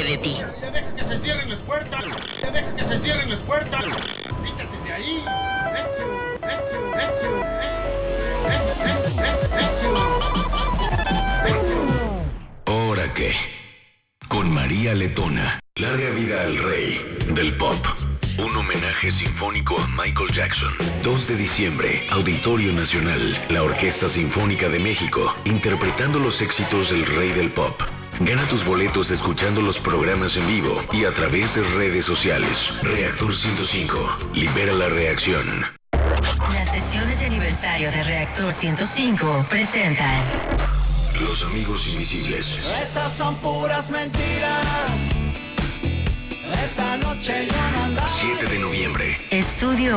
de ti. Ya deja que se cierren las puertas. Ya deja que se cierren las puertas. Quítate de ahí. ¿Ahora qué? Con María Letona. Larga vida al rey del pop. Un homenaje sinfónico a Michael Jackson. 2 de diciembre, Auditorio Nacional. La Orquesta Sinfónica de México, interpretando los éxitos del rey del pop. Gana tus boletos escuchando los programas en vivo y a través de redes sociales. Reactor 105. Libera la reacción. Las sesiones de aniversario de Reactor 105 presentan Los Amigos Invisibles. Esas son puras mentiras. Esta noche yo no andaba. 7 de noviembre. Estudio